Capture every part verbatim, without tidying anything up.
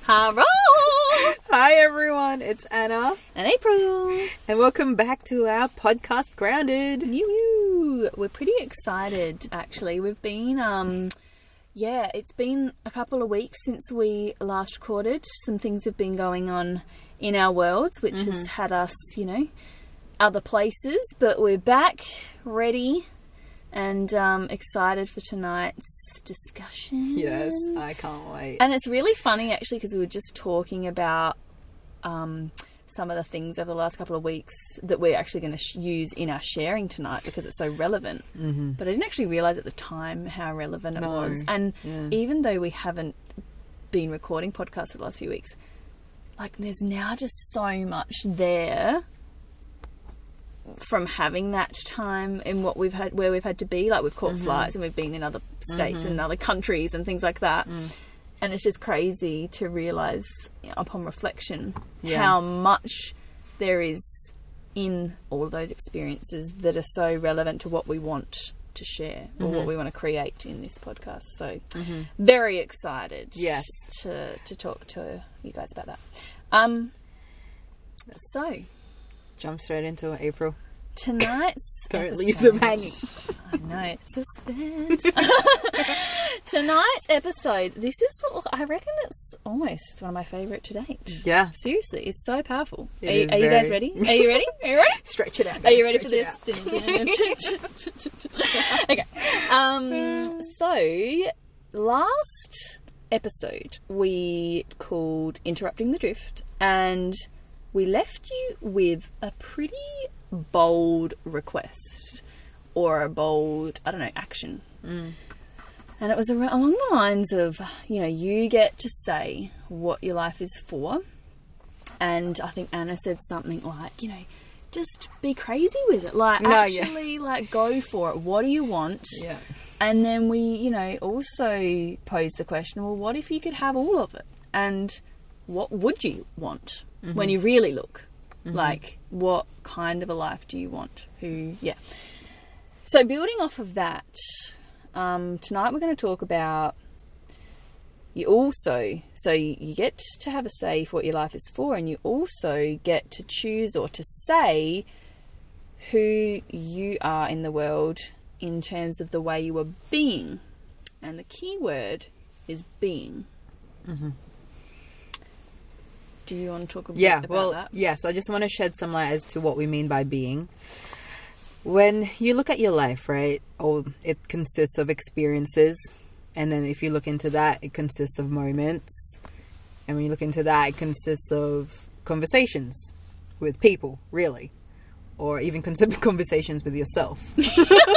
Hello! Hi everyone, it's Anna. And April. And welcome back to our podcast, Grounded. You, we're pretty excited, actually. We've been, um, yeah, it's been a couple of weeks since we last recorded. Some things have been going on in our worlds, which mm-hmm. has had us, you know, other places. But we're back, ready, and um, excited for tonight's discussion. Yes, I can't wait. And it's really funny, actually, because we were just talking about um, some of the things over the last couple of weeks that we're actually going to sh- use in our sharing tonight because it's so relevant. Mm-hmm. But I didn't actually realise at the time how relevant it no. was. And yeah. even though we haven't been recording podcasts for the last few weeks, like there's now just so much there from having that time in what we've had, where we've had to be. Like we've caught mm-hmm. flights and we've been in other states mm-hmm. and other countries and things like that. Mm. And it's just crazy to realise, you know, upon reflection, yeah. how much there is in all of those experiences that are so relevant to what we want to share or mm-hmm. what we want to create in this podcast. So mm-hmm. very excited yes. to, to talk to you guys about that. Um, so... Jump straight into it, April. Tonight's Don't episode, leave them hanging. I know, suspense. Tonight's episode, this is, I reckon it's almost one of my favourite to date. Yeah. Very it's so powerful. It are you, is are you very... guy ready? Are you ready? Are you ready? Stretch it out. Guys. Are you ready Stretch for this? Okay. Um, so, last episode we called Interrupting the Drift, and we left you with a pretty bold request or a bold, I don't know, action. Mm. And it was ar- along the lines of, you know, you get to say what your life is for. And I think Anna said something like, you know, just be crazy with it. Like, no, actually, yeah. like, go for it. What do you want? Yeah. And then we, you know, also posed the question, well, what if you could have all of it? And what would you want mm-hmm. when you really look? Mm-hmm. Like, what kind of a life do you want? Who, yeah. So building off of that, um, tonight we're going to talk about you also, so you, you get to have a say for what your life is for, and you also get to choose or to say who you are in the world in terms of the way you are being. And the key word is being. Mm-hmm. Do you want to talk a bit yeah, about well, that? Yes, I just want to shed some light as to what we mean by being. When you look at your life, right, oh, it consists of experiences. And then if you look into that, it consists of moments. And when you look into that, it consists of conversations with people, really. Or even conversations with yourself. Which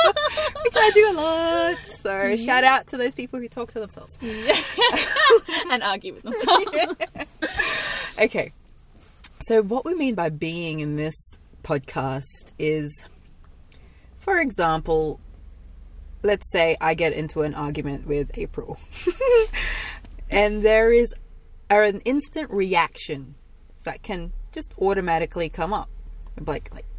I do a lot. So yeah. Shout out to those people who talk to themselves. Yeah. And argue with themselves. Yeah. Okay. So what we mean by being in this podcast is, for example, let's say I get into an argument with April. And there is an instant reaction that can just automatically come up. Like, like,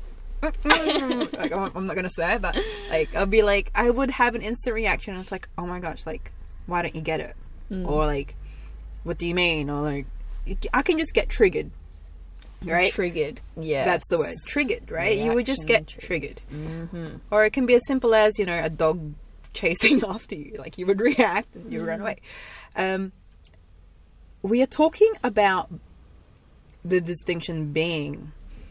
like I'm not going to swear, but like, I'll be like, I would have an instant reaction. And it's like, oh my gosh, like, why don't you get it? Mm. Or like, what do you mean? Or like, I can just get triggered. Right? Triggered. Yeah. That's the word. Triggered, right? Reaction, you would just get triggered. Mm-hmm. Or it can be as simple as, you know, a dog chasing after you. Like, you would react and you mm. run away. Um, we are talking about the distinction being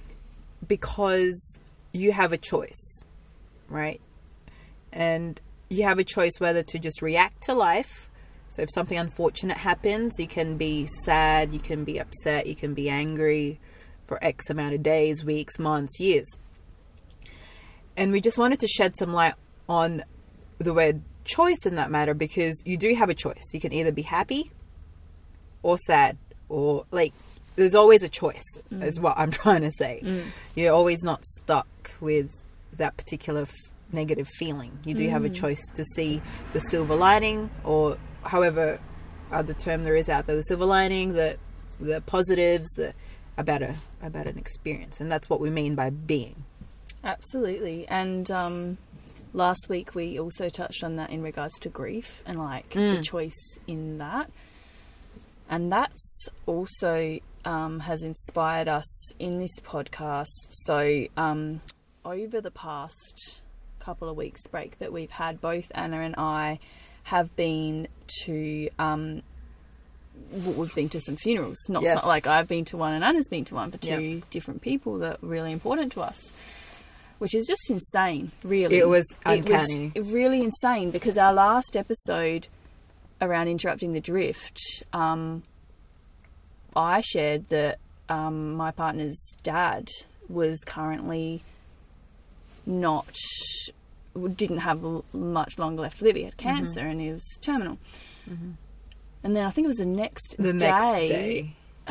because you have a choice, right? And you have a choice whether to just react to life. So if something unfortunate happens, you can be sad, you can be upset, you can be angry for X amount of days, weeks, months, years. And we just wanted to shed some light on the word choice in that matter, because you do have a choice. You can either be happy or sad, or like, there's always a choice, mm. is what I'm trying to say. Mm. You're always not stuck with that particular f- negative feeling. You do mm. have a choice to see the silver lining, or however other term there is out there, the silver lining, the the positives, the, about a about an experience. And that's what we mean by being. Absolutely. And um, last week we also touched on that in regards to grief and like mm. the choice in that. And that's also um, has inspired us in this podcast. So um, over the past couple of weeks break that we've had, both Anna and I have been to um, we've been to some funerals. Not Yes. so, like I've been to one and Anna's been to one, for two Yep. different people that are really important to us, which is just insane. Really, It was It was uncanny. really insane, because our last episode around interrupting the drift, um, I shared that um, my partner's dad was currently not, didn't have l- much longer left to live. He had cancer and he was terminal. Mm-hmm. And then I think it was the next The day. next day,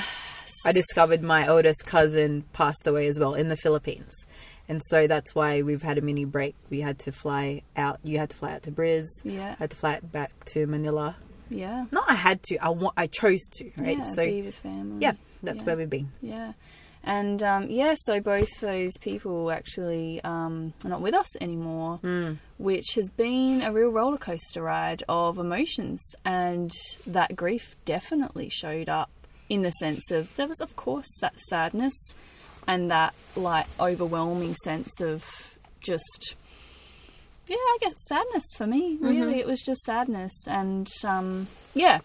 I discovered my oldest cousin passed away as well in the Philippines. And so that's why we've had a mini break. We had to fly out. You had to fly out to Briz. Yeah. I had to fly back to Manila. Yeah. No, I had to. I want. I chose to. Right. Yeah, so be with family. yeah, that's Yeah. where we've been. Yeah. And, um, yeah, so both those people actually um, are not with us anymore, Mm. which has been a real roller coaster ride of emotions. And that grief definitely showed up in the sense of, there was, of course, that sadness and that, like, overwhelming sense of just, yeah, I guess sadness for me, really. Mm-hmm. It was just sadness. And, um, yeah.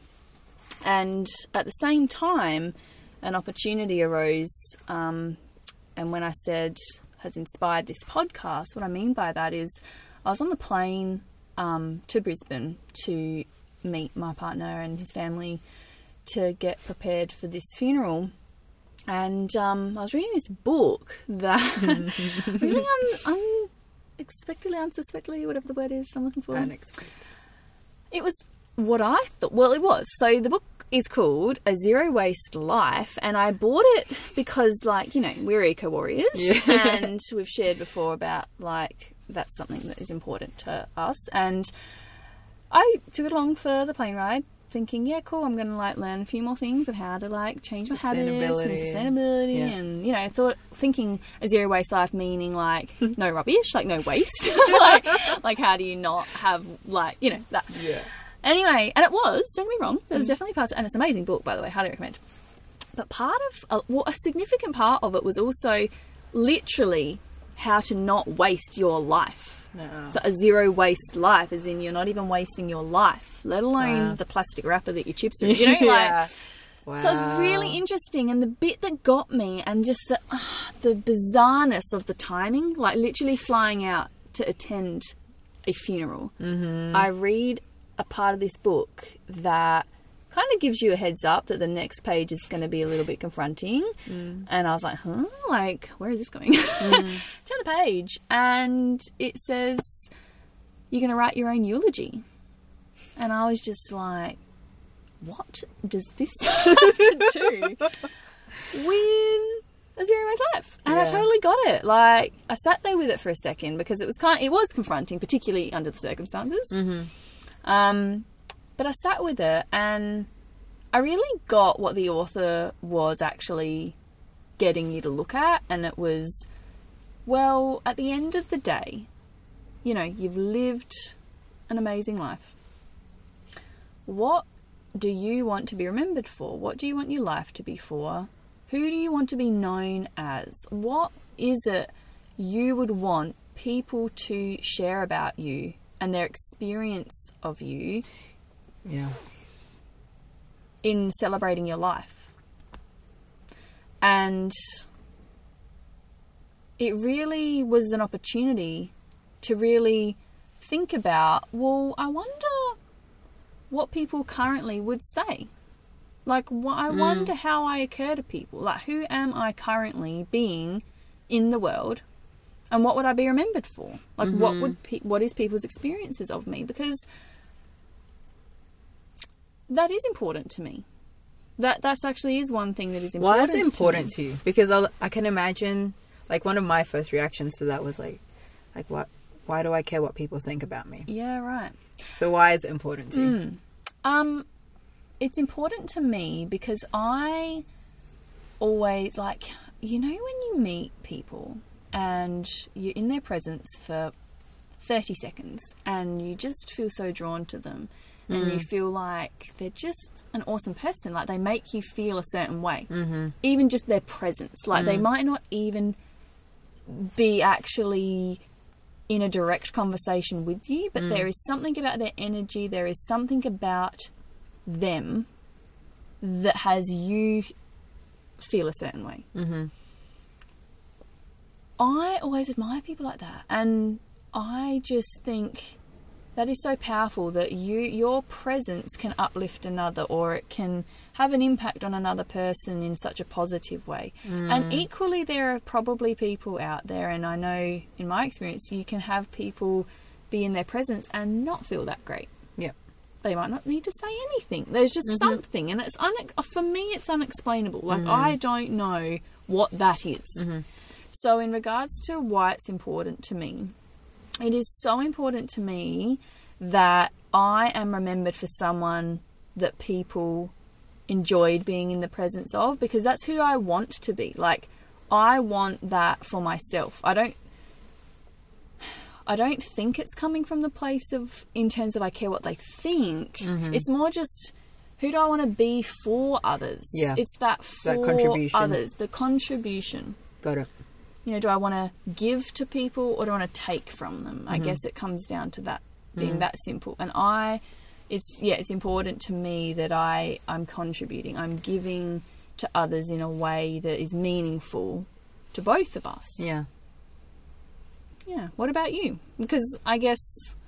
And at the same time, an opportunity arose, um, and when I said has inspired this podcast, what I mean by that is I was on the plane um, to Brisbane to meet my partner and his family to get prepared for this funeral, and um, I was reading this book that really un- unexpectedly, unsuspectedly, whatever the word is I'm looking for. Unexpected. It was what I thought. Well, it was. So the book is called A Zero Waste Life, and I bought it because, like, you know, we're eco warriors, Yeah. and we've shared before about, like, that's something that is important to us. And I took it along for the plane ride, thinking, yeah, cool, I'm going to, like, learn a few more things of how to, like, change my habits and Sustainability. sustainability, Yeah. and, you know, I thought thinking a zero waste life meaning, like, no rubbish, like, no waste, like, like, how do you not have, like, you know, that. Yeah. Anyway, and it was, don't get me wrong, there was definitely parts, and it's an amazing book, by the way, highly recommend. But part of, uh, well, a significant part of it was also literally how to not waste your life. No. So a zero waste life, as in you're not even wasting your life, let alone Wow. the plastic wrapper that your chips are in, you know, like. yeah. Wow. So it was really interesting, and the bit that got me, and just the, uh, the bizarreness of the timing, like literally flying out to attend a funeral. Mm-hmm. I read a part of this book that kind of gives you a heads up that the next page is going to be a little bit confronting. Mm. And I was like, huh? Like, where is this going? Mm. Turn the page, and it says, you're going to write your own eulogy. And I was just like, what does this have to do with a zero waste life? And I Yeah. totally got it. Like, I sat there with it for a second because it was kind it was confronting, particularly under the circumstances. Mm-hmm. Um, but I sat with it, and I really got what the author was actually getting you to look at. And it was, well, at the end of the day, you know, you've lived an amazing life. What do you want to be remembered for? What do you want your life to be for? Who do you want to be known as? What is it you would want people to share about you and their experience of you Yeah. in celebrating your life? And it really was an opportunity to really think about, well, I wonder what people currently would say. Like, wh- I Mm. wonder how I occur to people. Like, who am I currently being in the world, and what would I be remembered for? Like, what would pe- what is people's experiences of me? Because that is important to me. That that's actually is one thing that is important. Why is it important to me. to you? Because I, I can imagine, like, one of my first reactions to that was like, like what? Why do I care what people think about me? Yeah, right. So why is it important to you? Mm. Um, it's important to me because I always, like, you know, when you meet people and you're in their presence for thirty seconds and you just feel so drawn to them, and Mm. you feel like they're just an awesome person. Like, they make you feel a certain way. Mm-hmm. Even just their presence. Like, they Mm. might not even be actually in a direct conversation with you, but Mm. there is something about their energy, there is something about them that has you feel a certain way. Mm-hmm. I always admire people like that, and I just think that is so powerful, that you your presence can uplift another, or it can have an impact on another person in such a positive way. Mm. And equally, there are probably people out there, and I know in my experience, you can have people be in their presence and not feel that great. Yeah. They might not need to say anything. There's just Mhm. something, and it's une- for me, it's unexplainable. Like, Mhm. I don't know what that is. Mm-hmm. So in regards to why it's important to me, it is so important to me that I am remembered for someone that people enjoyed being in the presence of, because that's who I want to be. Like, I want that for myself. I don't I don't think it's coming from the place of, in terms of I care what they think. Mhm. It's more just, who do I want to be for others? Yeah. It's that for That contribution. others, the contribution. Got it. You know, do I want to give to people, or do I want to take from them? I Mhm. guess it comes down to that, being Mm. that simple. And I, it's, yeah, it's important to me that I, I'm contributing. I'm giving to others in a way that is meaningful to both of us. Yeah. Yeah. What about you? Because I guess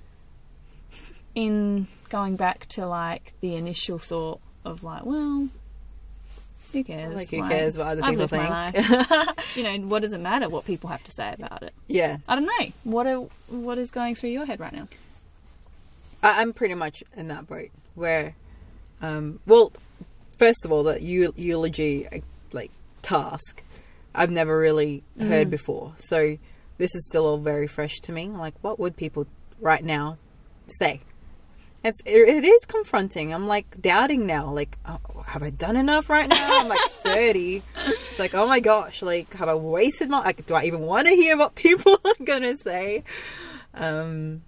in going back to, like, the initial thought of, like, well, who cares? Like, who cares what other I've people lived my think? life. You know, what does it matter what people have to say about it? Yeah. I don't know. What are, what is going through your head right now? I, I'm pretty much in that boat where, um, well, first of all, the eu- eulogy, uh, like, task, I've never really heard Mm. before. So this is still all very fresh to me. Like, what would people right now say? It's, it, it is confronting. I'm, like, doubting now. Like, oh, have I done enough right now? I'm, like, thirty. It's like, oh, my gosh. Like, have I wasted my... Like, do I even want to hear what people are going to say? Um...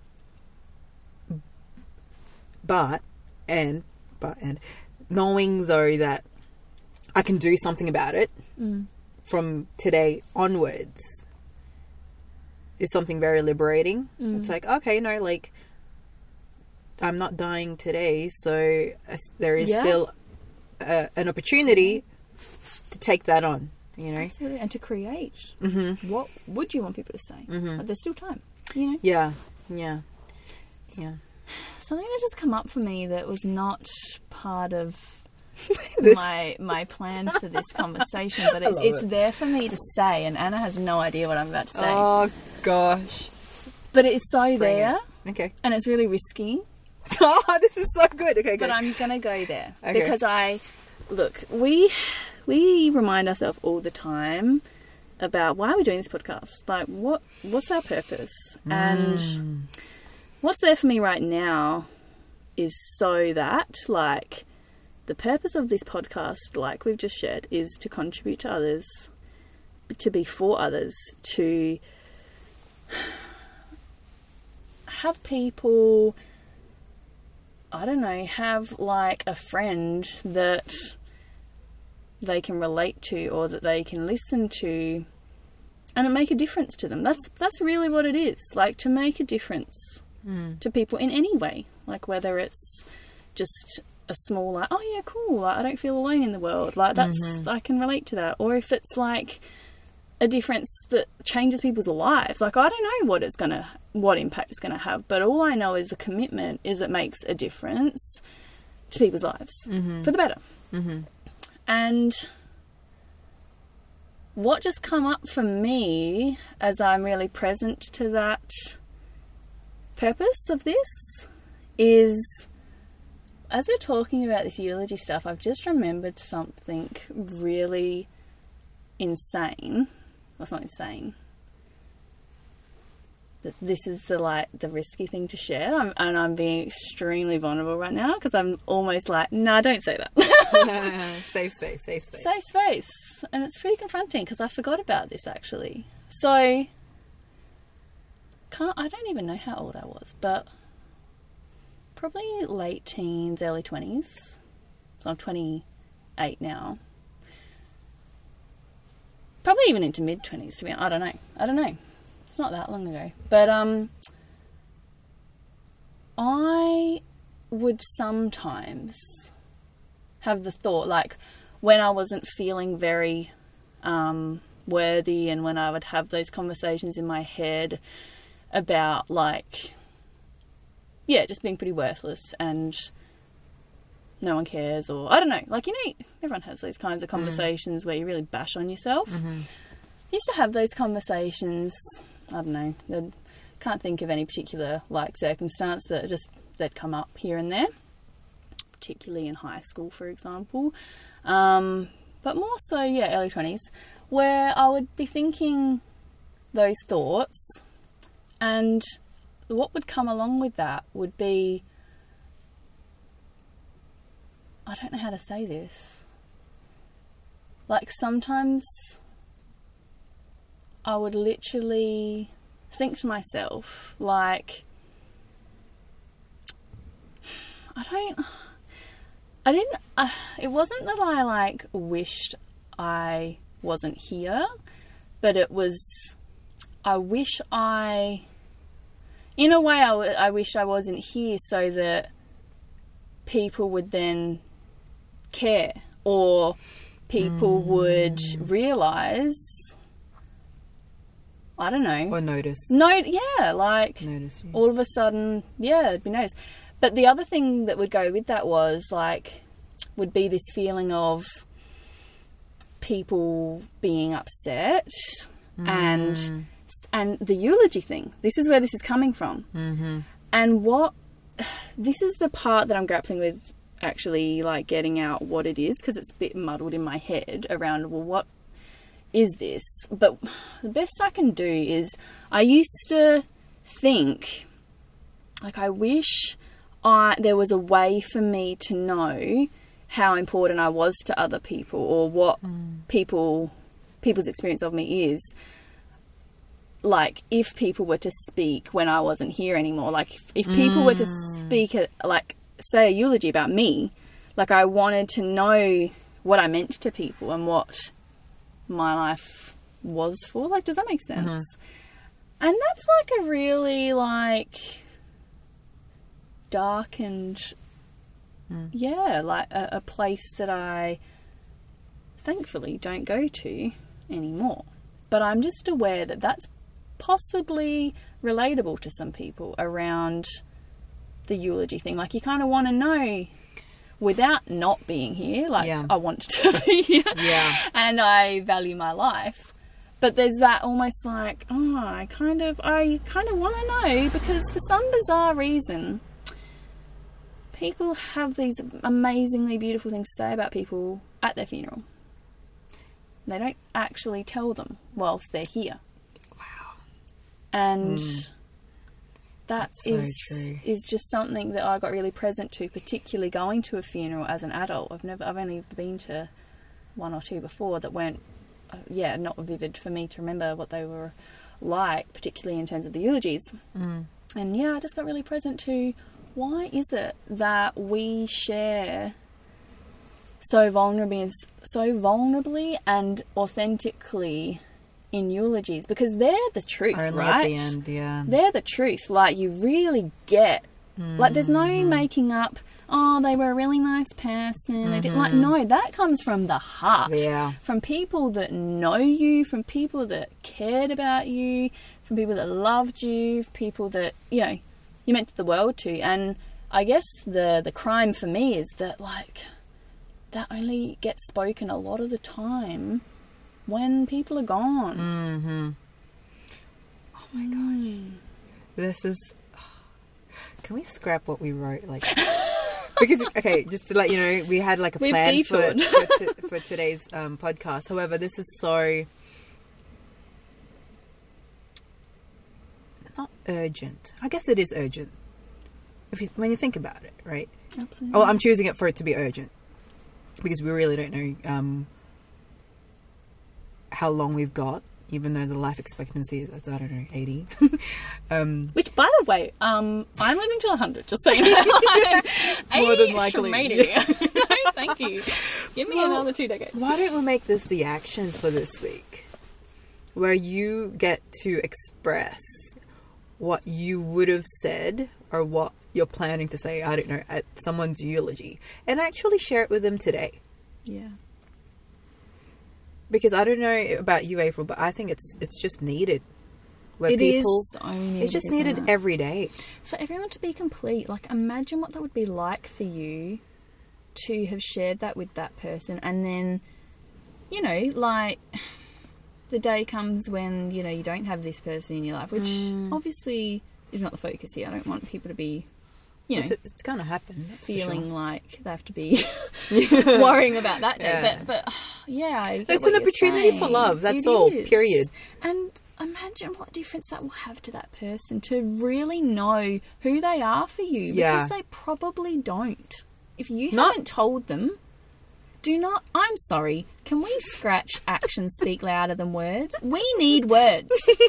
But, and, but, and, knowing though that I can do something about it Mm. from today onwards is something very liberating. Mm. It's like, okay, no, like, I'm not dying today, so uh, there is Yeah. still uh, an opportunity to take that on, you know? Absolutely. And to create. Mm-hmm. What would you want people to say? Mhm. But there's still time, you know? Yeah, yeah, yeah. Something that just come up for me that was not part of This- my my plans for this conversation, but I it's, love it's it. there for me to say, and Anna has no idea what I'm about to say. Oh, gosh. But it's so Bring there, it. Okay. and it's really risky. Oh, this is so good. Okay, But good. I'm gonna go there Okay. because I look. We we remind ourselves all the time about why are we doing this podcast. Like, what what's our purpose? And Mm. what's there for me right now is so that, like, the purpose of this podcast, like we've just shared, is to contribute to others, to be for others, to have people, I don't know, have like a friend that they can relate to or that they can listen to and it make a difference to them. That's that's really what it is. Like, to make a difference Mm. to people in any way. Like, whether it's just a small, like, oh yeah, cool, like, I don't feel alone in the world. Like, that's, Mhm. I can relate to that. Or if it's like a difference that changes people's lives. Like, I don't know what it's gonna, what impact it's gonna have, but all I know is the commitment is it makes a difference to people's lives Mhm. for the better. Mm-hmm. And what just come up for me as I'm really present to that purpose of this is, as we're talking about this eulogy stuff, I've just remembered something really insane. That's not insane. That this is the, like, the risky thing to share, I'm, and I'm being extremely vulnerable right now because I'm almost like, no, don't say that. Safe space, safe space. Safe space. And it's pretty confronting because I forgot about this actually. So, can't, I don't even know how old I was, but probably late teens, early twenties. So I'm twenty-eight now. Probably even into mid-twenties, to be honest. I don't know. I don't know. It's not that long ago. But um, I would sometimes have the thought, like, when I wasn't feeling very um, worthy, and when I would have those conversations in my head about, like, yeah, just being pretty worthless and no one cares, or I don't know, like, you know, everyone has those kinds of conversations mm. where you really bash on yourself. Mm-hmm. I used to have those conversations, I don't know, I can't think of any particular, like, circumstance, but just they'd come up here and there, particularly in high school, for example. Um, but more so, yeah, early twenties, where I would be thinking those thoughts, and what would come along with that would be, I don't know how to say this. Like, sometimes I would literally think to myself, like, I don't, I didn't, uh, it wasn't that I, like, wished I wasn't here, but it was, I wish I, in a way, I, w- I wish I wasn't here so that people would then care, or people mm. would realise, I don't know. Or notice. No, yeah, like, notice you. All of a sudden, yeah, it'd be noticed. But the other thing that would go with that was, like, would be this feeling of people being upset mm. and and the eulogy thing. This is where this is coming from. Mm-hmm. And what, this is the part that I'm grappling with, actually, like, getting out what it is, because it's a bit muddled in my head around, well, what is this? But the best I can do is, I used to think, like, I wish I there was a way for me to know how important I was to other people, or what mm. people people's experience of me is. Like, if people were to speak when I wasn't here anymore, like, if, if people mm. were to speak, a, like, say a eulogy about me, like, I wanted to know what I meant to people and what my life was for. Like, does that make sense? Mm-hmm. And that's, like, a really, like, dark and, mm. yeah, like, a, a place that I thankfully don't go to anymore. But I'm just aware that that's possibly relatable to some people around the eulogy thing. Like, you kind of want to know without not being here. Like, yeah. I want to be here. Yeah. And I value my life. But there's that almost like, oh, I kind of, I kind of want to know, because for some bizarre reason, people have these amazingly beautiful things to say about people at their funeral. They don't actually tell them whilst they're here. Wow. And mm. that That's so is true. is just something that I got really present to, particularly going to a funeral as an adult. I've never, I've only been to one or two before that weren't, uh, yeah, not vivid for me to remember what they were like, particularly in terms of the eulogies. Mm. And yeah, I just got really present to, why is it that we share so vulnerably, so vulnerably and authentically in eulogies? Because they're the truth, Only right? at the end, yeah. They're the truth. Like, you really get, mm-hmm. like, there's no making up, oh, they were a really nice person. Mm-hmm. They didn't, like, no, that comes from the heart. Yeah. From people that know you, from people that cared about you, from people that loved you, people that, you know, you meant the world to. And I guess the the crime for me is that, like, that only gets spoken a lot of the time when people are gone. Mm-hmm. Oh my mm. gosh. This is... Can we scrap what we wrote? Like, because, okay, just to let you know, we had like a We've plan for, detoured. for, t- for today's um, podcast. However, this is so... not urgent. I guess it is urgent. If you, when you think about it, right? Absolutely. Oh, I'm choosing it for it to be urgent. Because we really don't know um, how long we've got even though the life expectancy is, I don't know, eighty. um, Which, by the way, um, I'm living to one hundred, just so you know. More eighty, than likely. No, thank you. Give me Well, another two decades. Why don't we make this the action for this week? Where you get to express what you would have said or what you're planning to say, I don't know, at someone's eulogy. And actually share it with them today. Yeah. Because I don't know about you, April, but I think it's it's just needed. Where It people, is so needed, it's just isn't needed it? every day. For everyone to be complete. Like, imagine what that would be like for you to have shared that with that person. And then, you know, like, the day comes when, you know, you don't have this person in your life, which Mm. obviously is not the focus here. I don't want people to be, you know, It's, it's going to happen. That's for feeling sure. like they have to be worrying about that day. Yeah. But, but yeah, I get It's what an you're opportunity for saying. love. That's It all. is. Period. And imagine what difference that will have to that person to really know who they are for you. Yeah. Because they probably don't. If you Not- haven't told them, do not. I'm sorry. Can we scratch actions speak louder than words? We need words.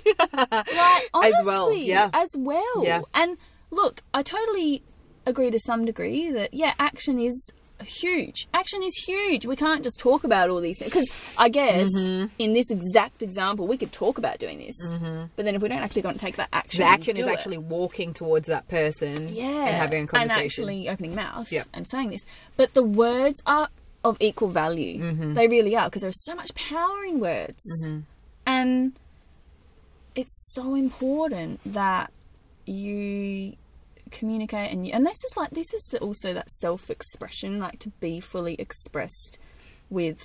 Like, honestly, As well, yeah. As well. Yeah. And look, I totally agree to some degree that, yeah, action is huge. Action is huge. We can't just talk about all these things. Because I guess Mm-hmm. in this exact example, we could talk about doing this. Mm-hmm. But then if we don't actually go and take that action, The action do is it, actually walking towards that person yeah, and having a conversation. and actually opening mouth Yep. and saying this. But the words are of equal value. Mm-hmm. They really are, because there's so much power in words. And it's so important that you communicate and you, and this is like this is the, also that self-expression, like to be fully expressed with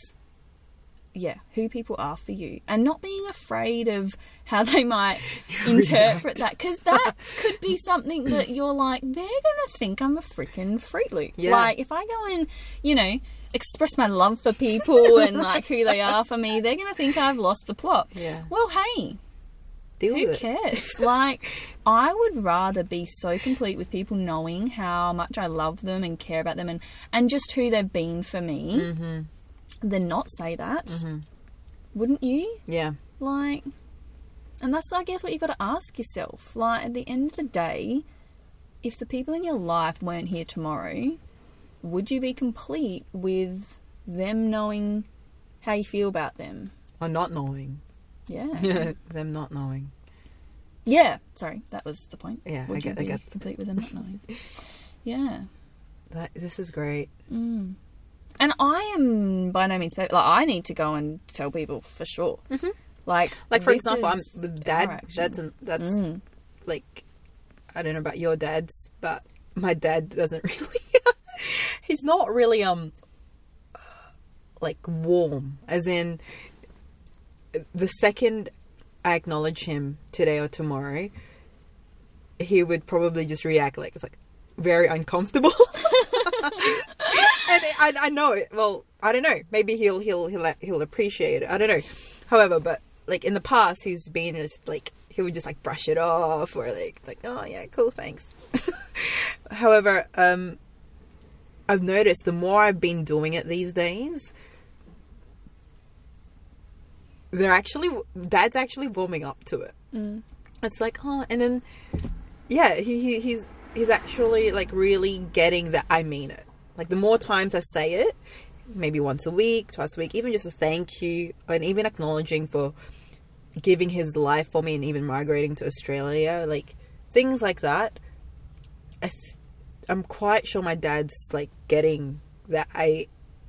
yeah who people are for you, and not being afraid of how they might interpret that, because that could be something that you're like, they're gonna think I'm a freaking Fruit Loop. Yeah. Like, if I go and, you know, express my love for people and like who they are for me, they're gonna think I've lost the plot. Yeah. Well, hey, Deal who with it. cares? Like, I would rather be so complete with people knowing how much I love them and care about them and, and just who they've been for me Mm-hmm. than not say that. Wouldn't you? Yeah. Like, and that's, I guess, what you've got to ask yourself. Like, at the end of the day, if the people in your life weren't here tomorrow, would you be complete with them knowing how you feel about them? Or not knowing. Yeah. Them not knowing. Yeah, sorry, that was the point. Yeah, Would I get- you I be get- complete with them not knowing? Yeah. That, this is great. Mm. And I am by no means perfect. Like, I need to go and tell people for sure. Mm-hmm. Like, Like, for this example, I'm is with our dad. action. That's an, that's Mm. like, I don't know about your dads, but my dad doesn't really. He's not really um like warm, as in the second I acknowledge him today or tomorrow, he would probably just react like it's like very uncomfortable. And I, I know it. Well, I don't know. Maybe he'll he'll he'll he'll appreciate it. I don't know. However, but like in the past, he's been just like he would just like brush it off or like like oh yeah, cool, thanks. However, um, I've noticed the more I've been doing it these days, they're actually Dad's actually warming up to it. Mm. It's like oh, and then yeah, he, he he's he's actually like really getting that I mean it. Like, the more times I say it, maybe once a week, twice a week, even just a thank you, and even acknowledging for giving his life for me and even migrating to Australia, like, things like that, I th- I'm quite sure my dad's, like, getting that I,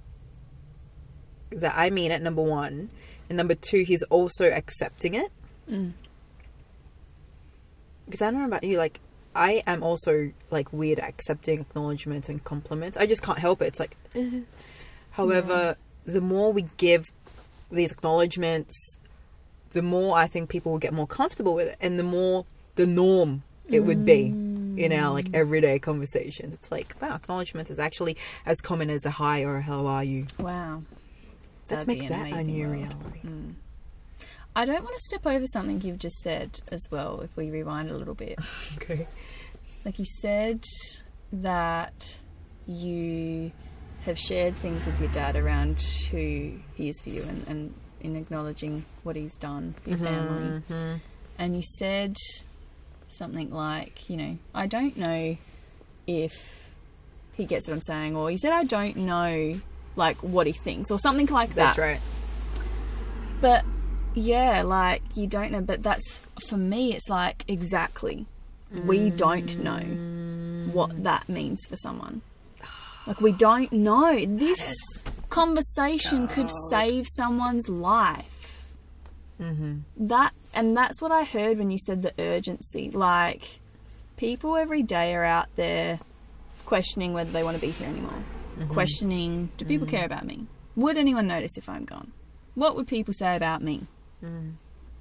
that I mean it, number one, and number two, he's also accepting it. Mm. Because I don't know about you, like, I am also like weird at accepting acknowledgements and compliments. I just can't help it. It's like, eh. However, yeah. the more we give these acknowledgements, the more I think people will get more comfortable with it, and the more the norm it mm. would be in our like everyday conversations. It's like, wow, acknowledgements is actually as common as a hi or a how are you. Wow, let's That'd make be that an a amazing new world. reality. Mm. I don't want to step over something you've just said as well, if we rewind a little bit. Okay. Like, you said that you have shared things with your dad around who he is for you and, and in acknowledging what he's done for your Mm-hmm, family. mm-hmm. And you said something like, you know, I don't know if he gets what I'm saying, or you said, I don't know, like, what he thinks, or something like that. That's right. But, yeah, like, you don't know, but that's, for me, it's like, exactly. We don't know what that means for someone. Like, we don't know. This conversation could save someone's life. Mm-hmm. That, and that's what I heard when you said the urgency. Like, people every day are out there questioning whether they want to be here anymore. Mm-hmm. Questioning, do people mm-hmm. care about me? Would anyone notice if I'm gone? What would people say about me? Mm.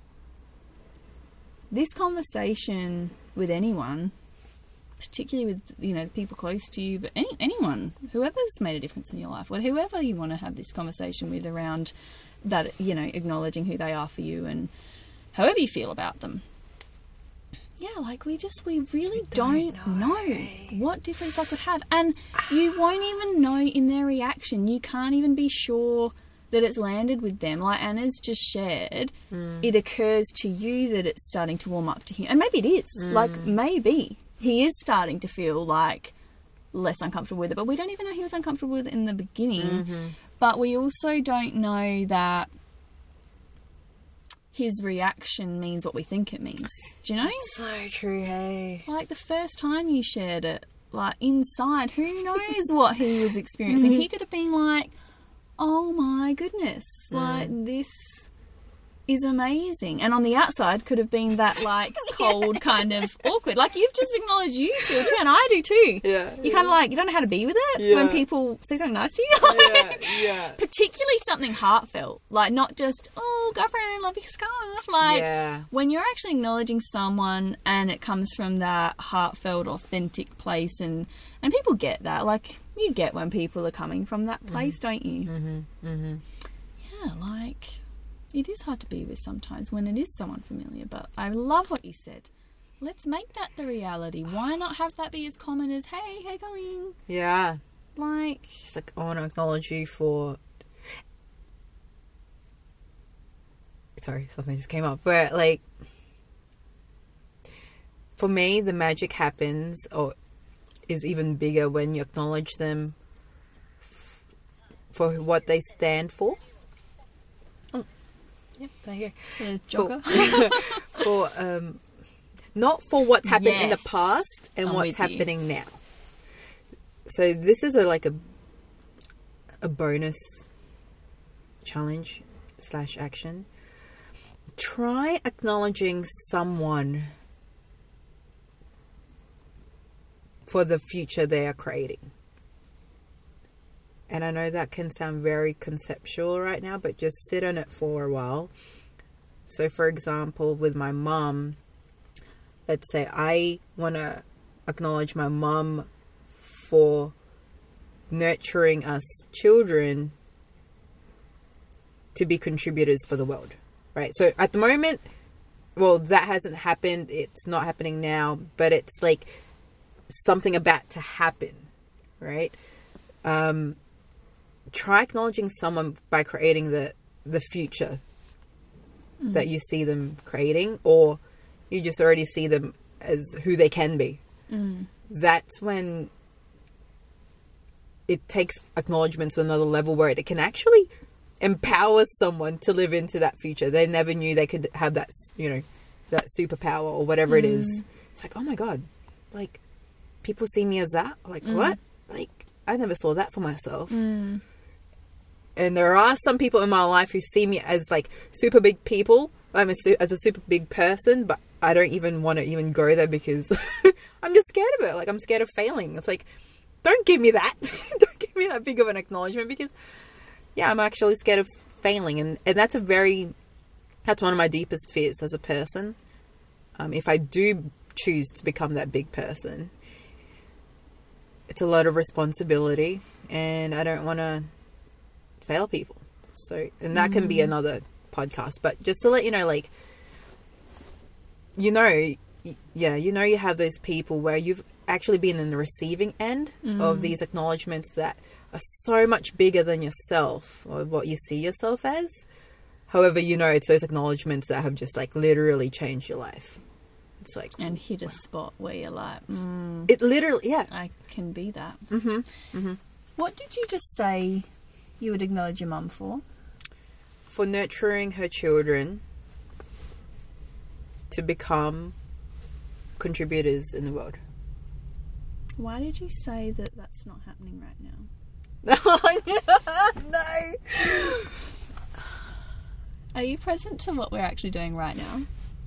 This conversation with anyone, particularly with, you know, people close to you, but any, anyone, whoever's made a difference in your life, or whoever you want to have this conversation with around that, you know, acknowledging who they are for you and however you feel about them. Yeah, like we just, we really we don't, don't know, know what difference that could have. And you won't even know in their reaction. You can't even be sure that it's landed with them. Like Anna's just shared, mm. it occurs to you that it's starting to warm up to him. And maybe it is. Mm. Like, maybe he is starting to feel, like, less uncomfortable with it. But we don't even know he was uncomfortable with it in the beginning. Mm-hmm. But we also don't know that his reaction means what we think it means. Do you know? That's so true, hey. Like, the first time you shared it, like, inside, who knows what he was experiencing? He could have been like, oh my goodness, mm. like, this is amazing. And on the outside could have been that, like, cold kind of awkward. Like, you've just acknowledged you feel too, and I do too. Yeah. You yeah. kind of, like, you don't know how to be with it yeah. when people say something nice to you. yeah, yeah. Particularly something heartfelt. Like, not just, oh, girlfriend, love your scarf. Like, yeah. when you're actually acknowledging someone and it comes from that heartfelt, authentic place, and, and people get that. Like, you get when people are coming from that place, mm-hmm. don't you? Mm-hmm. Mm-hmm. Yeah, like, it is hard to be with sometimes when it is someone familiar, but I love what you said. Let's make that the reality. Why not have that be as common as, hey, how you going? Yeah. Like... It's like, I want to acknowledge you for... Sorry, something just came up. But, like, for me, the magic happens, or is even bigger when you acknowledge them for what they stand for. Oh, yep, there you go. A jogger. For, for um, not for what's happened yes. in the past and I'm what's happening you. now. So this is a like a a bonus challenge slash action. Try acknowledging someone for the future they are creating. And I know that can sound very conceptual right now, but just sit on it for a while. So for example, with my mum, let's say I want to acknowledge my mum for nurturing us children to be contributors for the world, right? So at the moment, well, that hasn't happened. It's not happening now, but it's like something about to happen, right? Um, try acknowledging someone by creating the the future mm. that you see them creating, or you just already see them as who they can be. Mm. That's when it takes acknowledgement to another level where it can actually empower someone to live into that future. They never knew they could have that, you know, that superpower or whatever mm. it is. It's like, oh my God, like, people see me as that? Like, mm. what? Like, I never saw that for myself. Mm. And there are some people in my life who see me as, like, super big people. I'm a su- as a super big person, but I don't even want to even go there because I'm just scared of it. Like, I'm scared of failing. It's like, don't give me that. Don't give me that big of an acknowledgement because, yeah, I'm actually scared of failing. And, and that's a very, that's one of my deepest fears as a person. Um, if I do choose to become that big person, it's a lot of responsibility and I don't want to fail people. So, and that mm. can be another podcast, but just to let you know, like, you know, yeah, you know, you have those people where you've actually been in the receiving end mm. of these acknowledgements that are so much bigger than yourself or what you see yourself as. However, you know, it's those acknowledgements that have just like literally changed your life. It's like, and hit a spot where you're like, mm, it literally, yeah. I can be that. Mm-hmm. Mm-hmm. What did you just say you would acknowledge your mum for? For nurturing her children to become contributors in the world. Why did you say that that's not happening right now? No. Are you present to what we're actually doing right now?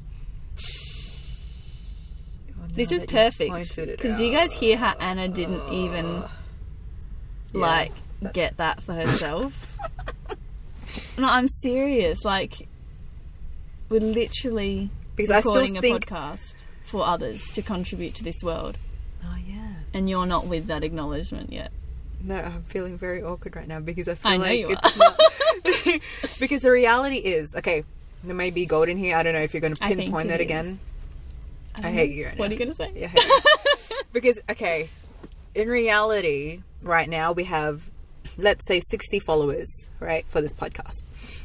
Well, This now is that you've perfect. pointed it Because do you out. guys hear how Anna didn't even, Yeah, like, that- get that for herself? No, I'm serious. Like, we're literally Because I still recording a think... podcast for others to contribute to this world. Oh, yeah. And you're not with that acknowledgement yet. No, I'm feeling very awkward right now because I feel I know like you it's not... Because the reality is... Okay, there may be gold in here. I don't know if you're going to I think pinpoint it that is. again. I, don't hate know. you right What now. are you going to say? Yeah, I hate you. Because, okay, in reality, right now we have, let's say, sixty followers, right, for this podcast.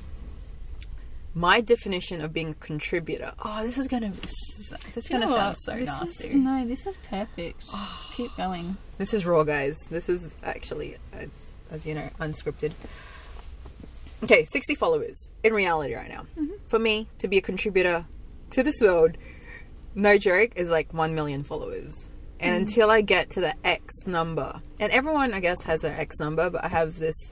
My definition of being a contributor... Oh, this is going to... This is Do you going to know sound what? so This nasty. Is, no, this is perfect. Keep going. This is raw, guys. This is actually, as, as you know, unscripted. Okay, sixty followers in reality right now. Mm-hmm. For me to be a contributor to this world, no joke, is like one million followers. And Mm. until I get to the X number, and everyone, I guess, has their X number, but I have this,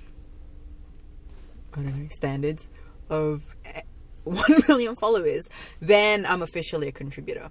I don't know, standards of one million followers, then I'm officially a contributor.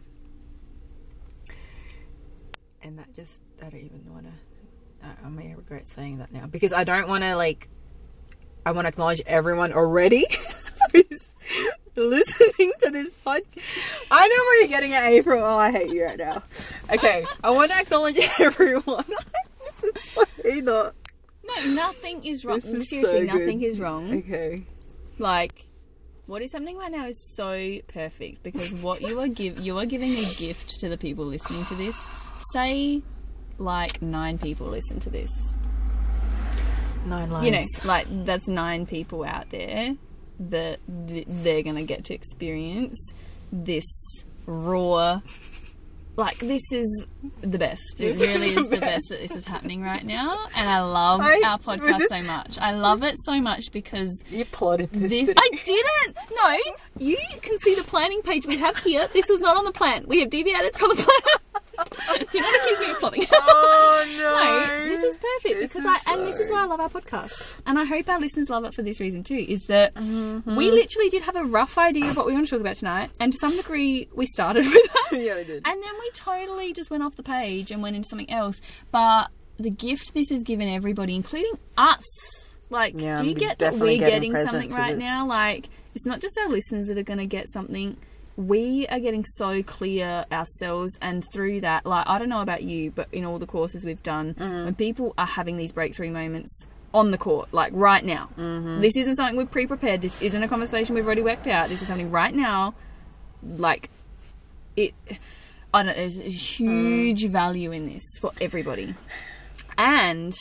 And that just, I don't even want to, I, I may regret saying that now. Because I don't want to, like, I want to acknowledge everyone already who's listening to this podcast. I know where you're getting at, April. Oh, I hate you right now. Okay, I want to acknowledge everyone. This is so not. No, nothing is wrong. This is Seriously, so good. nothing is wrong. Okay. Like, what is happening right now is so perfect because what you are give you are giving a gift to the people listening to this. Say, like nine people listen to this. Nine lives. You know, like that's nine people out there that th- they're gonna get to experience this raw. Like, this is the best. It This really is is the the best that this is happening right now. And I love I- our was podcast this- so much. I love it so much because You plotted this. this... didn't I you? didn't! No! You can see the planning page we have here. This was not on the plan. We have deviated from the plan. Do not accuse me of plotting. Oh, no. No, this is perfect This because is I and this is so- why I love our podcast, and I hope our listeners love it for this reason too. Is that Mm-hmm. we literally did have a rough idea of what we want to talk about tonight, and to some degree we started with that, Yeah, we did. and then we totally just went off the page and went into something else. But the gift this has given everybody, including us, like, Yeah, do you I'm get that definitely we're getting getting present something to right this. now? Like, it's not just our listeners that are going to get something. We are getting so clear ourselves, and through that, like, I don't know about you, but in all the courses we've done, Mm-hmm. when people are having these breakthrough moments on the court, like right now, Mm-hmm. this isn't something we've pre-prepared, this isn't a conversation we've already worked out, this is something right now, like, it, I don't know, there's a huge Mm. value in this for everybody. And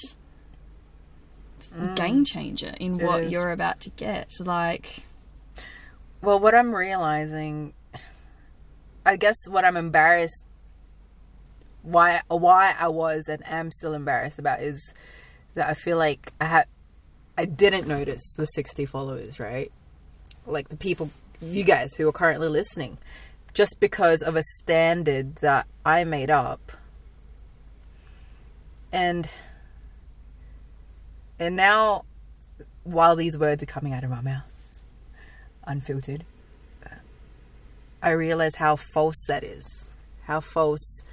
game changer in Mm. It what is. you're about to get. Like, Well, what I'm realizing, I guess what I'm embarrassed, why why I was and am still embarrassed about is that I feel like I had, I didn't notice the sixty followers, right? Like the people, you guys who are currently listening, just because of a standard that I made up. And, and now, while these words are coming out of my mouth, unfiltered, I realize how false that is. How false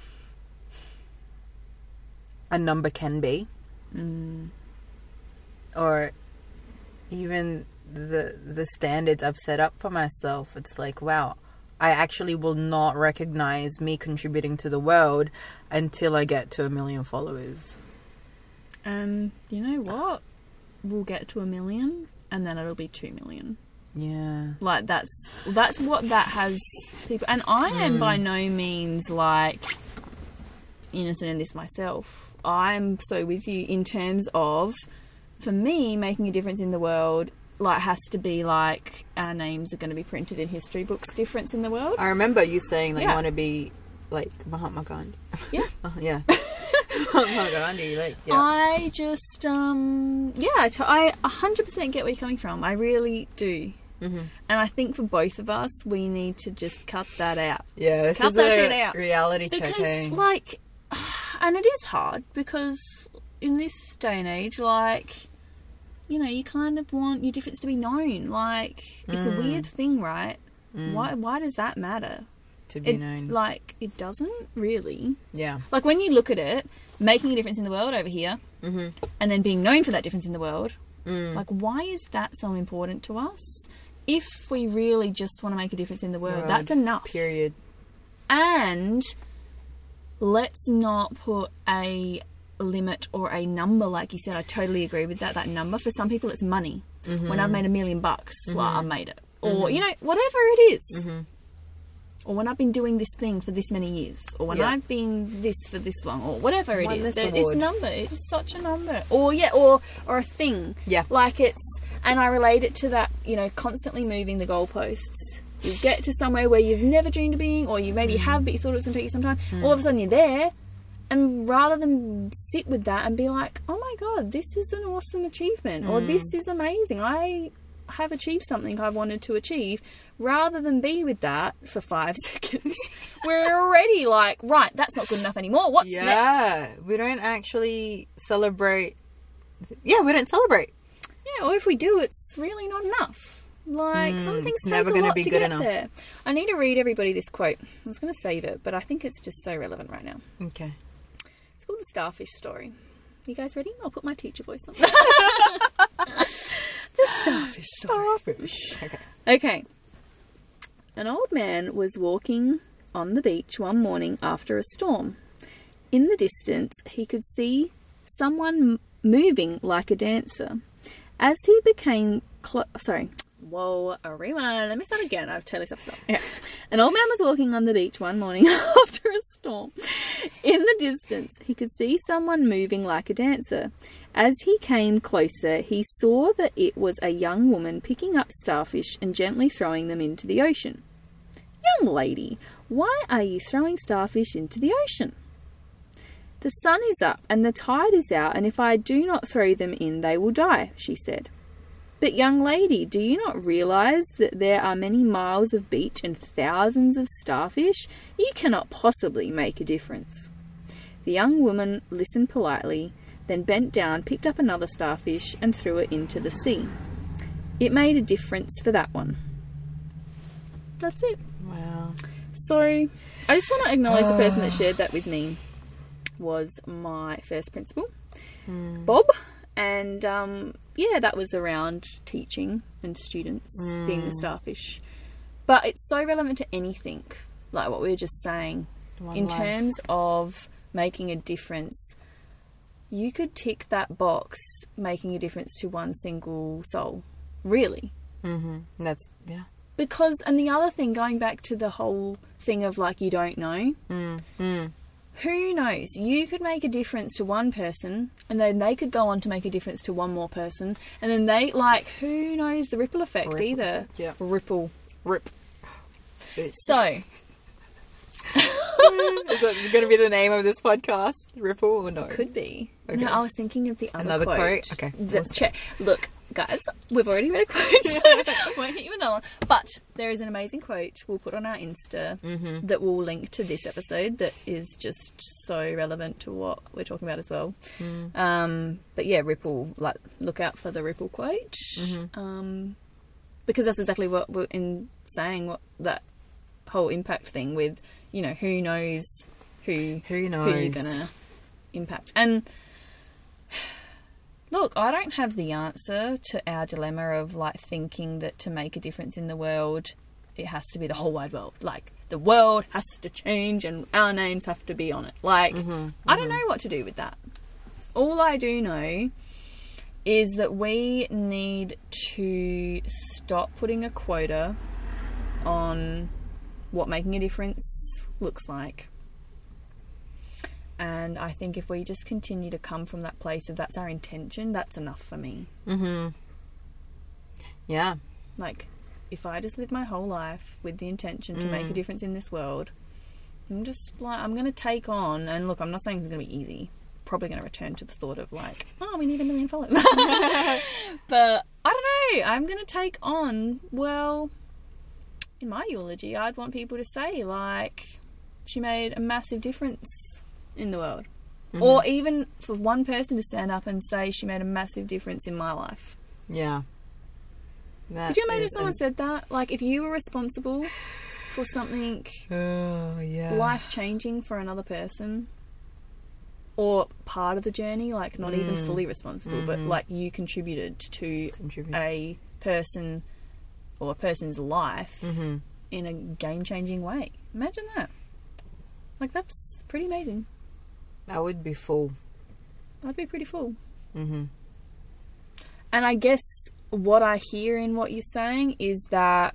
a number can be. mm, Or even the the standards I've set up for myself. It's like, wow, I actually will not recognize me contributing to the world until I get to a million followers. um, you know what? We'll get to a million, and then it'll be two million. Yeah. Like, that's that's what that has people. And I am by no means like innocent in this myself. I'm so with you in terms of, for me, making a difference in the world like has to be like our names are going to be printed in history books difference in the world. I remember you saying that Yeah. you want to be like Mahatma Gandhi. Yeah. Oh, yeah. Mahatma Gandhi, like, yeah. I just, um, yeah, I, t- I one hundred percent get where you're coming from. I really do. Mm-hmm. And I think for both of us, we need to just cut that out. Yeah, this Cut is that a shit out. reality check. Because, eh? like, and it is hard because in this day and age, like, you know, you kind of want your difference to be known. Like, it's Mm. a weird thing, right? Mm. Why Why does that matter? To be It, known. like, it doesn't really. Yeah. Like, when you look at it, making a difference in the world over here, Mm-hmm. and then being known for that difference in the world, Mm. like, why is that so important to us? If we really just want to make a difference in the world, World, that's enough. Period. And let's not put a limit or a number, like you said. I totally agree with that. That number, for some people, it's money. Mm-hmm. When I've made a million bucks, well, I made it. Or, Mhm. you know, whatever it is. Mm-hmm. Or when I've been doing this thing for this many years. Or when Yeah. I've been this for this long. Or whatever it Won is. this There- It's award. a number. It's such a number. Or, yeah, or, or a thing. Yeah. Like it's... And I relate it to that, you know, constantly moving the goalposts. You get to somewhere where you've never dreamed of being, or you maybe have, but you thought it was going to take you some time. All of a sudden you're there, and rather than sit with that and be like, oh my God, this is an awesome achievement, or this is amazing, I have achieved something I've wanted to achieve, rather than be with that for five seconds, we're already like, right, that's not good enough anymore. What's next? Yeah. We don't actually celebrate. Yeah, we don't celebrate. Yeah, or if we do, it's really not enough. Like, Mm, some things it's take never a gonna lot be to good get enough. there. I need to read everybody this quote. I was going to save it, but I think it's just so relevant right now. Okay. It's called The Starfish Story. You guys ready? I'll put my teacher voice on. The Starfish Story. Starfish. Okay. Okay. An old man was walking on the beach one morning after a storm. In the distance, he could see someone m- moving like a dancer. As he became clo- sorry, whoa, a rewind. Let me start again. I've totally stopped. stopped. Okay. An old man was walking on the beach one morning after a storm. In the distance, he could see someone moving like a dancer. As he came closer, he saw that it was a young woman picking up starfish and gently throwing them into the ocean. Young lady, why are you throwing starfish into the ocean? The sun is up and the tide is out, and if I do not throw them in, they will die, she said. But young lady, do you not realize that there are many miles of beach and thousands of starfish? You cannot possibly make a difference. The young woman listened politely, then bent down, picked up another starfish and threw it into the sea. It made a difference for that one. That's it. Wow. So, I just want to acknowledge the person that shared that with me was my first principal, Mm. Bob. And, um, yeah, that was around teaching and students being the starfish. But it's so relevant to anything, like what we were just saying. One In life. terms of making a difference, you could tick that box, making a difference to one single soul. Really. Mm-hmm. That's, yeah. Because, and the other thing, going back to the whole thing of like, you don't know, Mm. Mm. who knows? You could make a difference to one person, and then they could go on to make a difference to one more person, and then they, like, who knows the ripple effect Ripple either. effect, yeah. Ripple. Rip. So, Is that going to be the name of this podcast? Ripple or no? could be. Okay. No, I was thinking of the other Another quote. quote? Okay. The, Awesome. check. Look, guys, we've already read a quote. Won't hit you with that one. But there is an amazing quote we'll put on our Insta Mm-hmm. that will link to this episode that is just so relevant to what we're talking about as well. Mm. Um, but yeah, Ripple, like, look out for the Ripple quote. Mm-hmm. Um, because that's exactly what we're in saying, what that whole impact thing with, you know, who knows who, Who knows? who you're going to impact. And look, I don't have the answer to our dilemma of like thinking that to make a difference in the world, it has to be the whole wide world. Like, the world has to change and our names have to be on it. Like, Mm-hmm. I don't know what to do with that. All I do know is that we need to stop putting a quota on what making a difference looks like. And I think if we just continue to come from that place of that's our intention, that's enough for me. Mm-hmm. Yeah. Like, if I just live my whole life with the intention to mm. make a difference in this world, I'm just like, I'm going to take on, and look, I'm not saying it's going to be easy. Probably going to return to the thought of like, oh, we need a million followers. But I don't know. I'm going to take on, well, in my eulogy, I'd want people to say like, she made a massive difference in the world. Mm-hmm. Or even for one person to stand up and say she made a massive difference in my life. Yeah. That Could you imagine if someone an... said that? Like, if you were responsible for something oh, yeah. life-changing for another person, or part of the journey, like not mm. even fully responsible, mm-hmm. but like you contributed to Contribute. a person or a person's life mm-hmm. in a game-changing way. Imagine that. Like, that's pretty amazing. That would be full. That'd be pretty full. Mm-hmm. And I guess what I hear in what you're saying is that,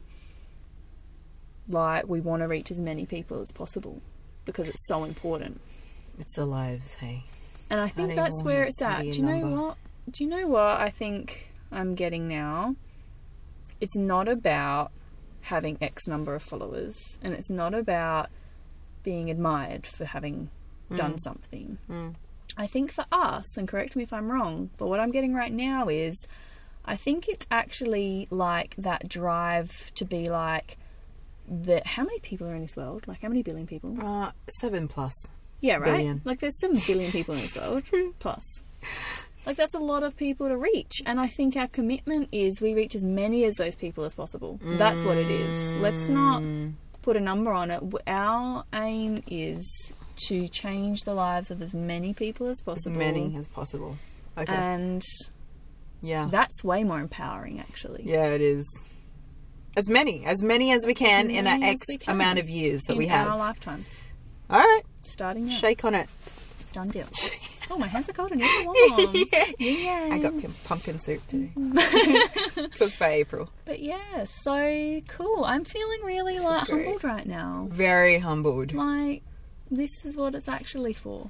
like, we want to reach as many people as possible because it's so important. It's the lives, hey. And I think that's where it's at. Do you know number. what? Do you know what I think I'm getting now? It's not about having X number of followers, and it's not about being admired for having mm. done something. Mm. I think for us, and correct me if I'm wrong, but what I'm getting right now is I think it's actually like that drive to be like, the, how many people are in this world? Like, how many billion people? Uh, seven plus. Yeah, right? Billion. Like, there's seven billion people in this world, plus. Like, that's a lot of people to reach. And I think our commitment is we reach as many as those people as possible. Mm. That's what it is. Let's not put a number on it. Our aim is to change the lives of as many people as possible. As many as possible. Okay. And yeah, that's way more empowering, actually. Yeah, it is. As many. As many as we can as in an X amount of years that in we have. In our lifetime. All right. Starting now. Shake on it. Done deal. Oh, my hands are cold and yours are warm. yeah. yeah. I got pumpkin soup today. Cooked by April. But yeah, so cool. I'm feeling really this like humbled right now. Very humbled. Like, this is what it's actually for.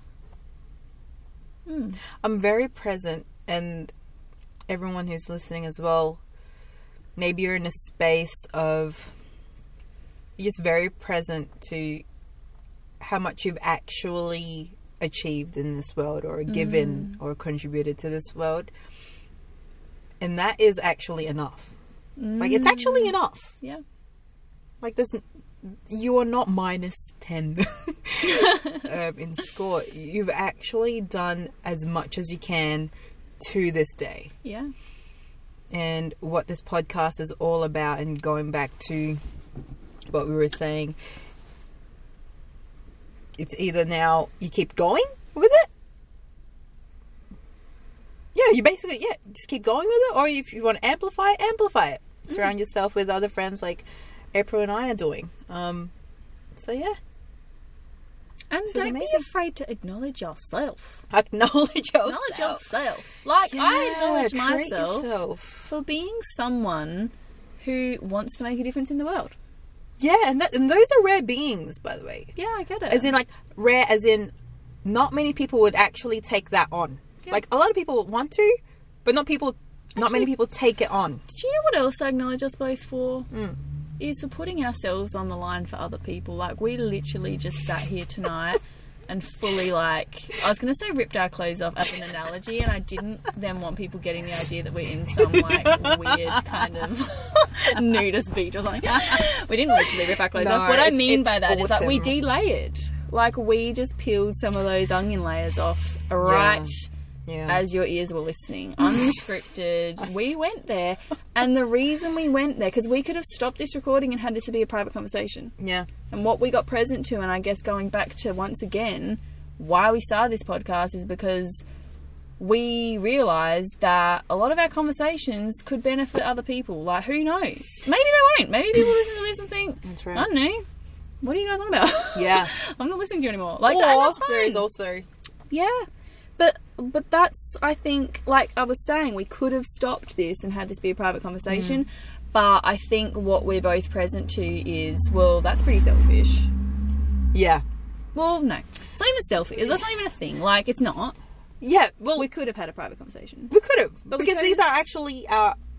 Mm. I'm very present, and everyone who's listening as well, maybe you're in a space of you're just very present to how much you've actually achieved in this world, or given mm. or contributed to this world, and that is actually enough. Mm. Like, it's actually enough. Yeah. Like, there's you are not minus ten um, in score. You've actually done as much as you can to this day. Yeah. And what this podcast is all about, and going back to what we were saying, it's either now you keep going with it. Yeah, you basically, yeah, just keep going with it. Or if you want to amplify it, amplify it. Mm. Surround yourself with other friends like April and I are doing. Um, so, yeah. And this don't be afraid to acknowledge yourself. Acknowledge yourself. Acknowledge yourself. Like, yeah, I acknowledge myself yourself. for being someone who wants to make a difference in the world. Yeah, and that, and those are rare beings, by the way. Yeah, I get it. As in, like, rare as in not many people would actually take that on. Yeah. Like, a lot of people want to, but not people, actually, not many people take it on. Do you know what else I acknowledge us both for? Mm. Is for putting ourselves on the line for other people. Like, we literally just sat here tonight and fully, like, I was going to say ripped our clothes off as an analogy, and I didn't then want people getting the idea that we're in some, like, weird kind of nudist beach or something. We didn't literally rip our clothes no, off. What I mean by that autumn. is, like, we de-layered. Like, we just peeled some of those onion layers off right yeah. as your ears were listening. Unscripted. We went there. And the reason we went there, because we could have stopped this recording and had this to be a private conversation. Yeah. And what we got present to, and I guess going back to, once again, why we started this podcast is because we realised that a lot of our conversations could benefit other people. Like, who knows? Maybe they won't. Maybe people listen to this and think, that's right. I don't know. What are you guys on about? Yeah. I'm not listening to you anymore. Like, or that's fine. There is also... Yeah. But but that's, I think, like I was saying, we could have stopped this and had this be a private conversation. Mm. But I think what we're both present to is, well, that's pretty selfish. Yeah. Well, no. It's not even selfish. That's not even a thing. Like, it's not. Yeah, well... We could have had a private conversation. We could have. But because chose... these are actually our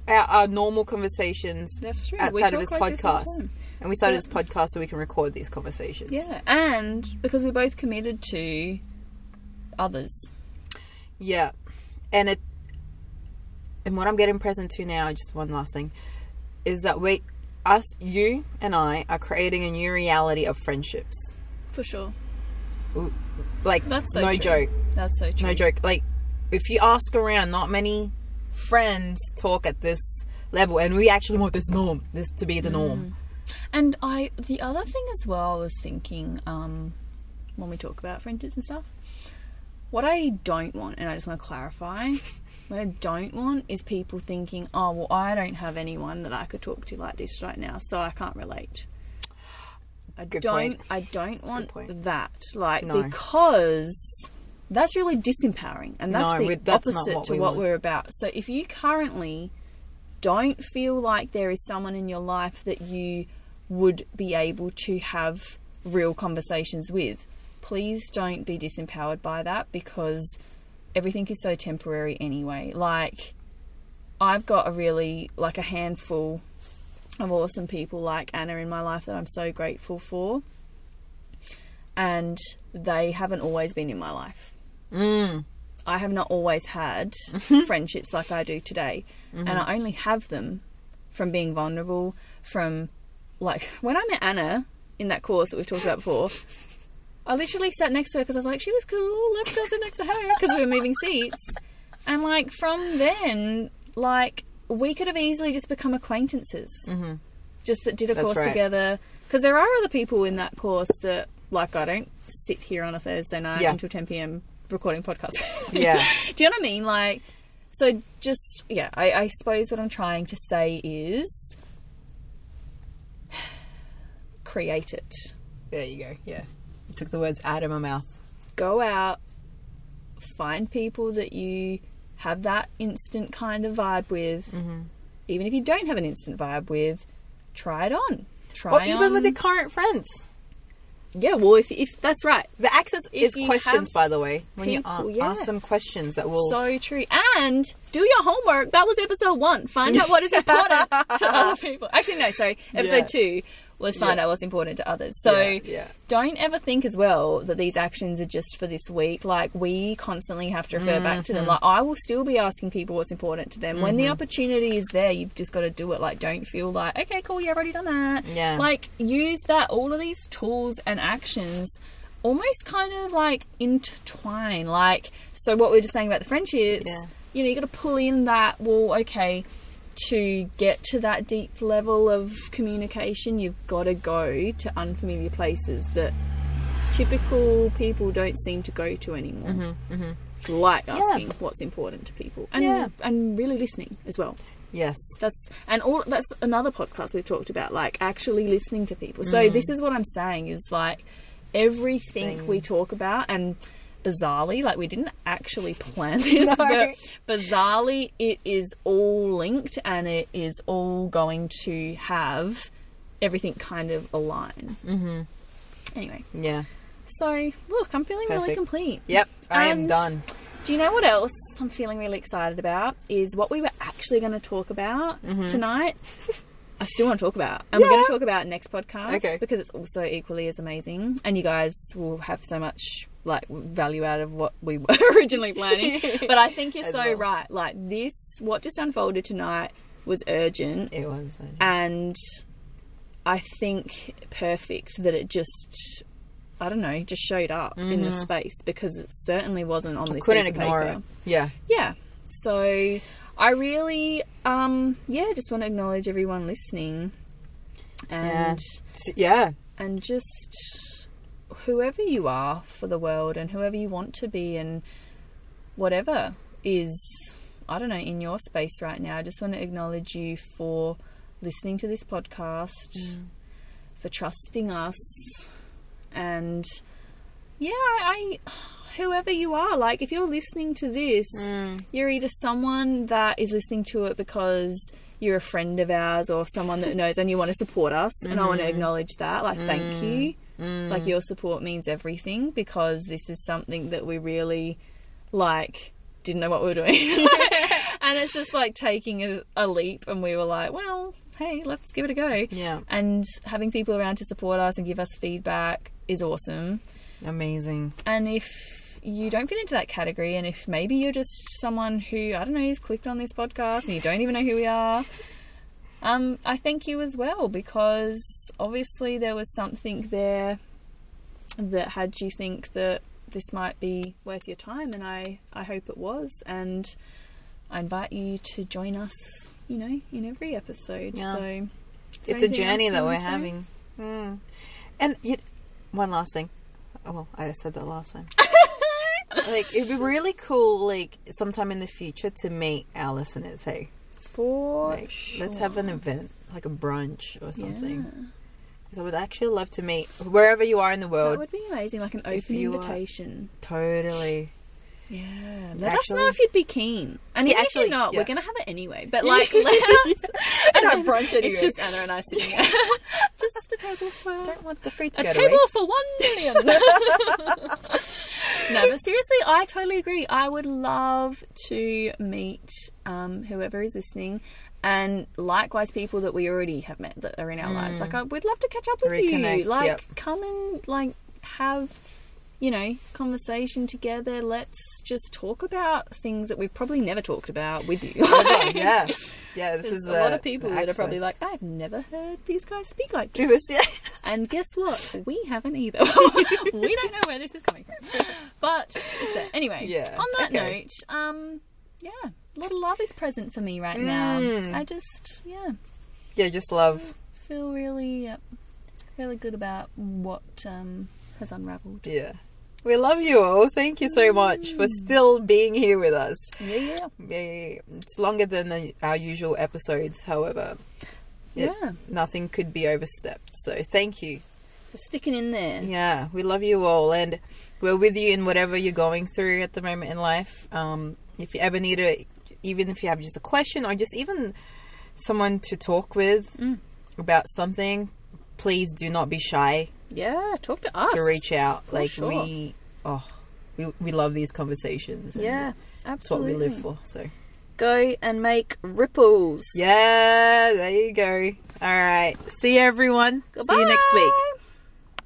our, our normal conversations That's true. We outside of talk this like this all podcast. the time. And we started Yeah. this podcast so we can record these conversations. Yeah, and because we're both committed to others. Yeah. And it and what I'm getting present to now, just one last thing, is that we us you and I are creating a new reality of friendships. For sure. Ooh, Like That's so no true. joke. That's so true. No joke. Like if you ask around, not many friends talk at this level, and we actually want this norm, this to be the norm. And I, the other thing as well, I was thinking, um, when we talk about friendships and stuff, what I don't want, and I just want to clarify, what I don't want is people thinking, oh, well, I don't have anyone that I could talk to like this right now, so I can't relate. I Good don't, point. I don't want point. that, like, No. because that's really disempowering, and that's No, the we- that's not opposite what to we what want. we're about. So if you currently don't feel like there is someone in your life that you would be able to have real conversations with, please don't be disempowered by that, because everything is so temporary anyway. Like, I've got a really, like a handful of awesome people like Anna in my life that I'm so grateful for, and they haven't always been in my life. Mm. I have not always had friendships like I do today. Mm-hmm. And I only have them from being vulnerable, from, like, when I met Anna in that course that we've talked about before, I literally sat next to her because I was like, she was cool, let's go sit next to her, because we were moving seats. And, like, from then, like, we could have easily just become acquaintances. Mm-hmm. Just that did a That's course right. together. Because there are other people in that course that, like, I don't sit here on a Thursday night Yeah. until ten p.m. recording podcasts. Yeah. Do you know what I mean? Like, so just, yeah, I, I suppose what I'm trying to say is create it. There you go. Yeah. You took the words out of my mouth. Go out, find people that you have that instant kind of vibe with. Mm-hmm. Even if you don't have an instant vibe with, try it on. Try Or even on. with the current friends. Yeah, well, if, if that's right. The access If is you questions, have by the way. When people, you yeah. a- ask them questions that will... So true. And do your homework. That was episode one. Find out what is important to other people. Actually, no, sorry. Episode Yeah. two was find Yeah. out what's important to others. So Yeah, yeah. don't ever think as well that these actions are just for this week. Like, we constantly have to refer back to them. Like, I will still be asking people what's important to them. When the opportunity is there, you've just got to do it. Like, don't feel like, okay, cool, yeah, I've already done that. Yeah. Like, use that, all of these tools and actions almost kind of like intertwine. Like, so what we were just saying about the friendships, Yeah. you know, you got to pull in that, well, okay, to get to that deep level of communication, you've got to go to unfamiliar places that typical people don't seem to go to anymore. Mm-hmm, mm-hmm. Like Yeah. asking what's important to people, and Yeah. and really listening as well. Yes. That's and all that's another podcast we've talked about, like actually listening to people. So this is what I'm saying is, like, everything Thing. we talk about, and bizarrely, like, we didn't actually plan this, No. but bizarrely it is all linked, and it is all going to have everything kind of align. Mm-hmm. Anyway, Yeah. so look, I'm feeling really Perfect. complete. Yep. I am And done. Do you know what else I'm feeling really excited about? Is what we were actually going to talk about tonight. I still want to talk about. And we're going Yeah. to talk about next podcast. Okay. Because it's also equally as amazing. And you guys will have so much, like, value out of what we were originally planning. But I think you're As so well. right. Like, this, what just unfolded tonight was urgent. It was. uh, And I think perfect that it just, I don't know, just showed up in the space, because it certainly wasn't on this couldn't piece of ignore paper. it. Yeah. Yeah. So I really, um, yeah, just want to acknowledge everyone listening, and S- Yeah. and just whoever you are for the world, and whoever you want to be, and whatever is, I don't know, in your space right now. I just want to acknowledge you for listening to this podcast, for trusting us, and yeah, I, I whoever you are, like, if you're listening to this, you're either someone that is listening to it because you're a friend of ours, or someone that knows and you want to support us, and I want to acknowledge that. Like, thank you. Like, your support means everything, because this is something that we really, like, didn't know what we were doing. And it's just like taking a, a leap, and we were like, well, hey, let's give it a go. Yeah. And having people around to support us and give us feedback is awesome. Amazing. And if you don't fit into that category, and if maybe you're just someone who, I don't know, has clicked on this podcast and you don't even know who we are, um, I thank you as well, because obviously there was something there that had you think that this might be worth your time, and I, I hope it was. And I invite you to join us, you know, in every episode. Yeah. So It's a journey that we're having. Mm. And you, one last thing. Oh, I said that last time. Like, it'd be really cool, like, sometime in the future to meet our listeners, hey? For like, sure. Let's have an event, like a brunch or something. Yeah. Because I would actually love to meet, wherever you are in the world. That would be amazing, like an open invitation. Are, totally. Yeah. Let actually, us know if you'd be keen. And yeah, even actually, if you're not, yeah. we're going to have it anyway. But, like, let us... And our brunch anyway. It's just Anna and I sitting there. Just a table for... I don't want the food to a go to table waste. for one million. No, but seriously, I totally agree. I would love to meet um, whoever is listening, and likewise people that we already have met that are in our mm. lives. Like, I would love to catch up with Reconnect, you. Like, yep. come and like have, you know, conversation together. Let's just talk about things that we've probably never talked about with you. Yeah, yeah. This There's is a the, lot of people that access. are probably like, I've never heard these guys speak like this. this. Yeah. And guess what? We haven't either. We don't know where this is coming from. But it's there. Anyway, Yeah, on that okay. note, um, yeah, a lot of love is present for me right now. Mm. I just, yeah, Yeah, just love. feel really, uh, really good about what um, has unravelled. Yeah. We love you all. Thank you so much for still being here with us. Yeah, yeah. Yeah, yeah, yeah. It's longer than the, our usual episodes, however. It, Yeah. Nothing could be overstepped. So thank you. For sticking in there. Yeah, we love you all, and we're with you in whatever you're going through at the moment in life. Um, if you ever need a, even if you have just a question or just even someone to talk with Mm. about something, please do not be shy Yeah, talk to us. to reach out. For like sure. we, oh, we we love these conversations. And Yeah, that's what we absolutely. live for. So Go and make ripples. yeah, there you go. All right, see you everyone. Goodbye. See you next week.